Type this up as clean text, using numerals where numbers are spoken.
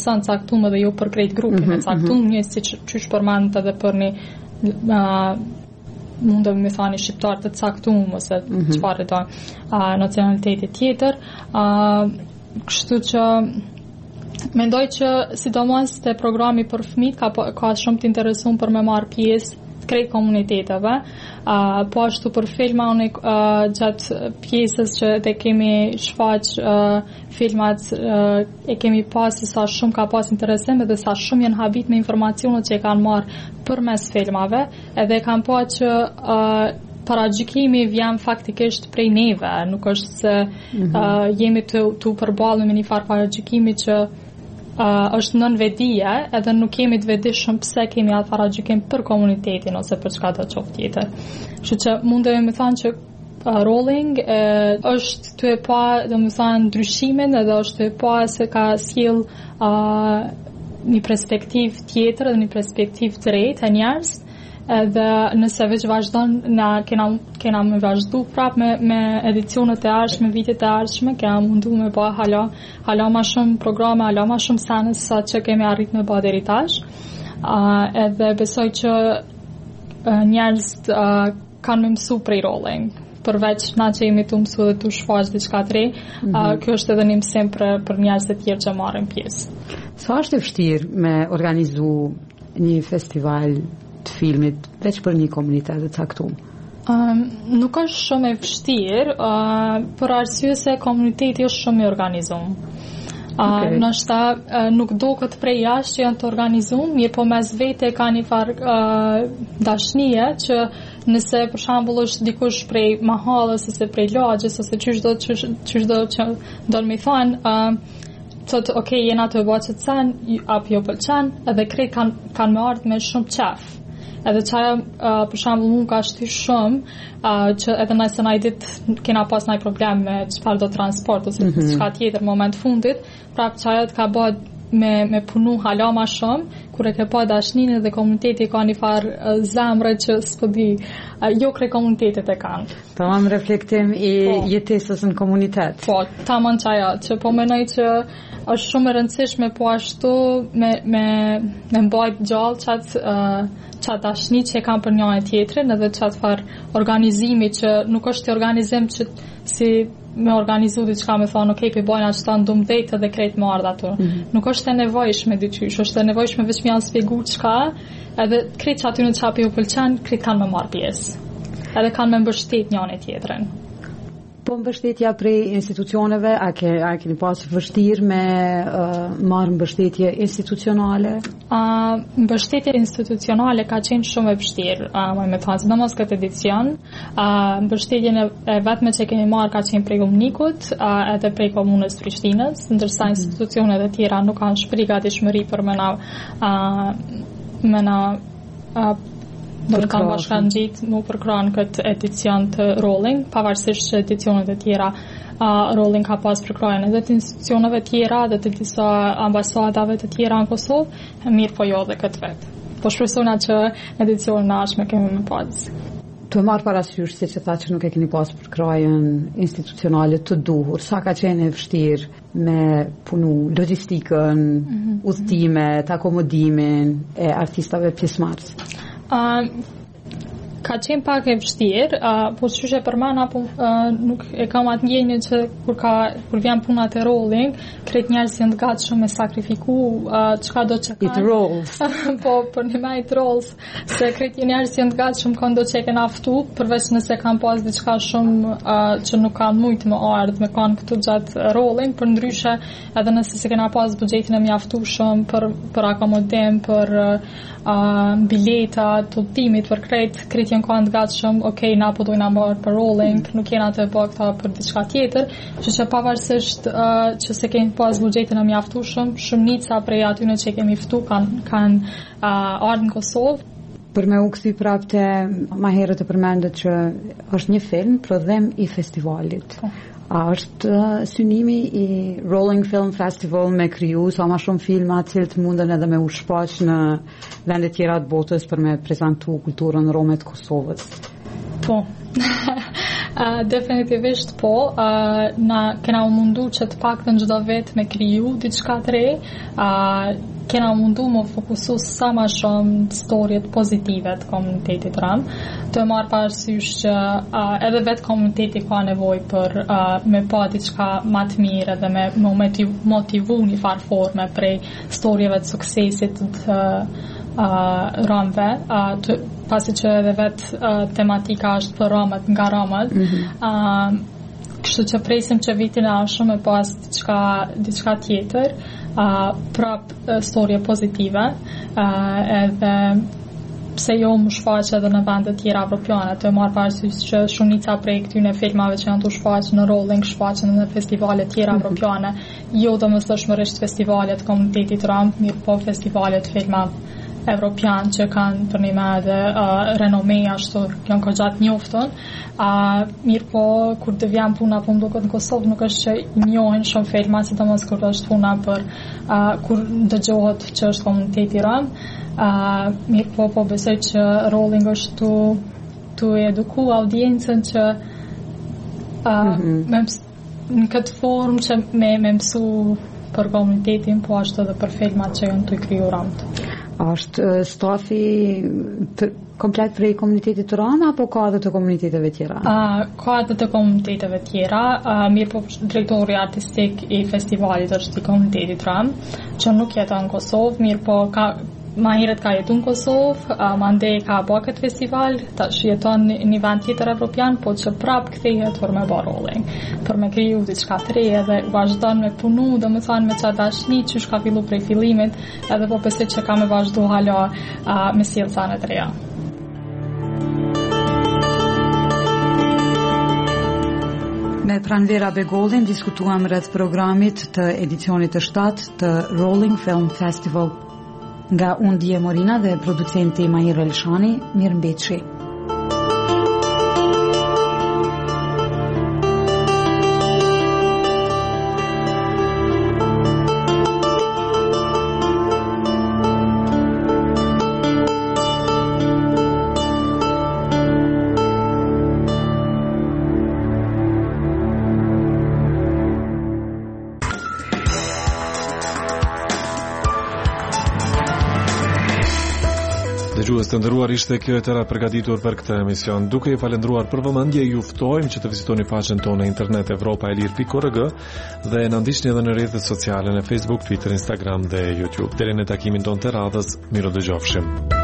person caktuar dhe jo për krejt grupin e caktuar, njësë që përmendët edhe për një mund të më thani shqiptar të caktuar ose çfarë do nacionaliteti tjetër. Kështu që mendoj që sidomos te programi për fëmijët ka shumë të interesuar për me marr pjesë krejt komuniteteve, po ashtu për filma unë gjatë pjesës që te kemi shfaq filmat e kemi pasi sa shumë ka pas interesim edhe sa shumë janë habit me informacionet që e kanë marrë përmes filmave, edhe kanë pa që paragjykimi vjen faktikisht prej neve, nuk është se jemi të përballur me një farë paragjykimi që është nën vedije, edhe nuk kemi të vedishëm pse kemi atë paragjykim për komunitetin ose për çka do qoftë tjetër. Kështu që mundemi me thënë që Rowling është të e pa, domethënë ndryshimin edhe është të e pa se ka sjell një perspektivë tjetër dhe një perspektivë të re të njerëz. Edhe nëse veç vazhdon kena me vazhdu prap me edicionet e ardhshme, vitet e ardhshme, kena mundu me ba hala ma shumë programe, hala ma shumë sene sa që kemi arrit me ba deri tash. Edhe besoj që njerëz kanë me mësu prej Rowling, përveç na që jemi të mësu dhe të shfaq diçka të re, kjo është edhe një mësim për njerëz të tjerë që marrin pjesë. Sa është e vështirë me organizu një festival të filmit veç për një komunitet të caktuar? Nuk është shumë e vështirë, për arsye se komuniteti është shumë i organizuar. Nështë nuk do këtë prej jashtë që janë të organizuar, mirë po mes vete ka një farë dashnie që nëse për shembull është dikush prej mahallës ose prej lagjës ose çdo që do më thonë thotë ok, jena të bëjë që të sen, apo jo pëlqen, edhe krejt kanë me ardhë me shumë qef. Edhe qaja, për shembull, mund ka shty shumë, që edhe nëse na i ditë kena pas ndaj problem me çfarë do transport ose çka tjetër moment fundit, prap qaja të ka bëjë me punu hala ma shumë, kur e ke pa dashninë dhe komuniteti ka një farë zemre që s'po di, jo krej komunitetet e kanë. Tamam reflektim i jetesës në komunitet. Po, tamam qaja, që po menoj që është shumë e rëndësishme po ashtu me mbajt gjallë qatë dashni që e kam për njëri tjetrin, edhe qatë farë organizimi që nuk është të organizim që si me organizu diçka me thonë, ok, për bojna që ta ndum dhejtë edhe krejt më ardhë ato. Nuk është e nevojshme dyqysh, është e nevojshme veç me janë spjegu qka, edhe krejt që aty në qapi u pëlqen, krejt kanë me marrë pjesë. Edhe kanë me mbështet njëri tjetrin. Po mbështetja prej institucioneve, a keni pas vështirë me marrë mbështetje institucionale? Mbështetje institucionale ka qenë shumë e vështirë, me thënë, sidomos këtë edicion. Mbështetjen e vetme që kemi marrë ka qenë prej komunikut, edhe prej komunës Prishtinës, ndërsa institucionet e tjera nuk kanë shpëri gatishmëri për do të kanë bashkangjit mu përkran këtë edicion të Rowling, pavarësisht që edicionet e tjera Rowling ka pas përkrajen edhe të institucioneve tjera dhe të disa ambasadave të tjera në Kosovë, mirë po jo dhe këtë vetë. Po shpresona që edicionin e ardhshme kemi më pas. Të marrë parasysh se që tha që nuk e keni pas përkrajen institucionale të duhur, sa ka qenë e vështirë me punu logistikën, udhëtimet, akomodimin e artistave pjesëmarrës? Ka qenë pak e vështirë, po qyshe për mana nuk e kam atë ndjenjë që kur vjen puna të Rowling, krejt njerëz janë të gatshëm me sakrifiku çka do që kanë. It rolls. Po, për një me it rolls, se krejt njerëz janë të gatshëm këndo që e kena aftu, përveç nëse kanë pas diçka shumë që nuk kanë mujtë më ardhë me kanë këtu gjatë Rowling, për ndryshe edhe nëse se kena pas buxhetin e mjaftueshëm për akomodim, për bileta, të udhëtimit për krejt janë kanë të gatshëm, ok, na po dojna marrë për Rowling, nuk jena të bë këta për diçka tjetër, që pavarësisht që se kemi pas buxhetin e mjaftueshëm, shumica prej atyre që kemi ftu kanë ardhur në Kosovë. Për me u kthy prapte, ma herët e përmendet që është një film prodhim i festivalit. A është synimi i Rolling Film Festival me kriju sa ma shumë filma cilët munden edhe me u shpaq në vendet tjera të botës për me prezentu kulturën rome të Kosovës? Po. Definitivisht po, na kena mundu që të paktën çdo vit me kriju diçka të re, kena mundu më fokusu sa ma shumë storjet pozitive të komunitetit ram, të marrë parasysh që edhe vetë komuniteti ka nevojë për me pa diçka ma të mirë edhe me motivu një farë forme prej storjeve të suksesit të ramëve, pasi që edhe vetë tematika është për ramët nga ramët, kështu që presim që vitin e ashëm e pas diçka tjetër, prap storje pozitive, edhe pse jo më shfaqe edhe në vendet tjera evropiane, të marrë parasysh që shumica prej këtyne filmave që janë të shfaqe në rolling, shfaqe në festivalet tjera evropiane, jo domosdoshmërisht festivalet komunitetit ram, mirë po festivalet filma evropian që kanë për një edhe renome ashtu janë këgjat njoftën, mirë po kur të vjen puna po më duket në Kosovë nuk është që njohin shumë filma, sidomos kur është puna për kur dëgjohet që është komuniteti ram, mirë po besoj që rolling është tu eduku audiencën që në këtë formë që me mësu për komunitetin, po ashtu edhe për filmat që janë të kriju ramt. Është stafi komplet prej komunitetit të Tirana apo ka edhe të komuniteteve tjera? Ka edhe të komuniteteve tjera, mirë po drejtori artistik i festivalit është i komunitetit Ram, që nuk jeton në Kosovë, mirë po ma herët ka jetu në Kosovë, mandej ka ba këtë festival, tash jeton një vend tjetër evropian, po që prap kthehet për me ba rolling, për me kriju diçka të re, edhe vazhdon me punu, dhe më thonë me qa dashni, që ka fillu prej fillimit, edhe po besoj që ka me vazhdu hala me sjellësane të reja. Me Pranvera Begollin diskutuam rreth programit të edicionit të 7 të Rolling Film Festival. Nga unë Dje Morina dhe producenti Mahir Elshani, mirëmbëjtje. Dëgjues të nderuar, ishte kjo e tëra përgatitur për këtë emision. Duke i falendruar për vëmendje, ju ftojmë që të vizitoni faqen tonë në internet evropaelir.org dhe na ndiqni edhe në rrjetet sociale në Facebook, Twitter, Instagram dhe YouTube. Deri në takimin tonë të radhës, miru dëgjofshim.